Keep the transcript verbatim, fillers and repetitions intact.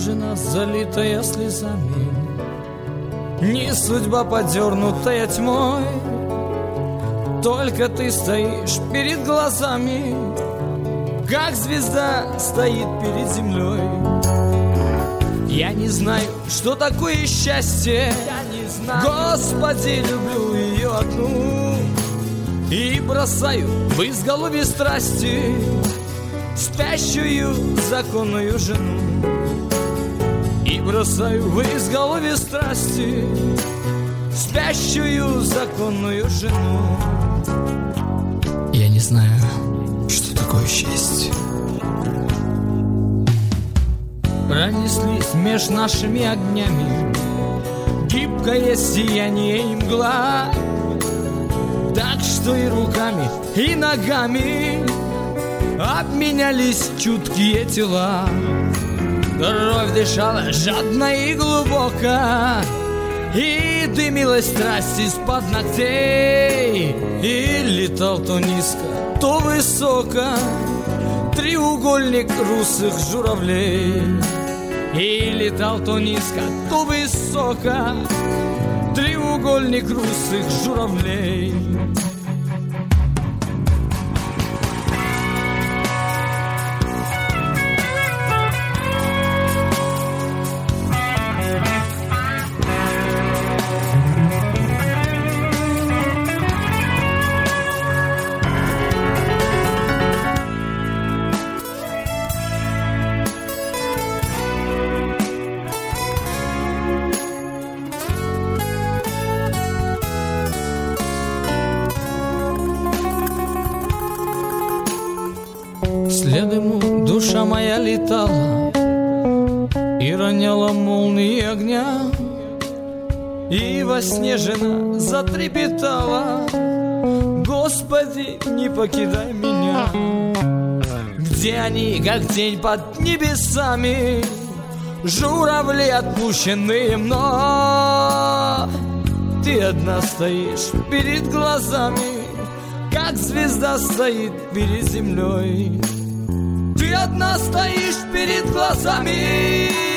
книжина, залитая слезами, не судьба, подернутая тьмой. Только ты стоишь перед глазами, как звезда стоит перед землей. Я не знаю, что такое счастье, я не знаю. Господи, люблю ее одну и бросаю в изголовье страсти спящую законную жену. И бросаю в изголовье страсти спящую законную жену. Я не знаю, что такое счастье. Пронеслись меж нашими огнями гибкое сияние и мгла, так что и руками, и ногами обменялись чуткие тела. Кровь дышала жадно и глубоко, и дымилась страсть из-под ногтей. И летал то низко, то высоко треугольник русых журавлей. И летал то низко, то высоко треугольник русых журавлей. Вслед ему душа моя летала и роняла молнии огня, и во сне жена затрепетала: Господи, не покидай меня. Где они, как тень под небесами, журавли, отпущенные мной? Ты одна стоишь перед глазами, как звезда стоит перед землей. Ты одна стоишь перед глазами,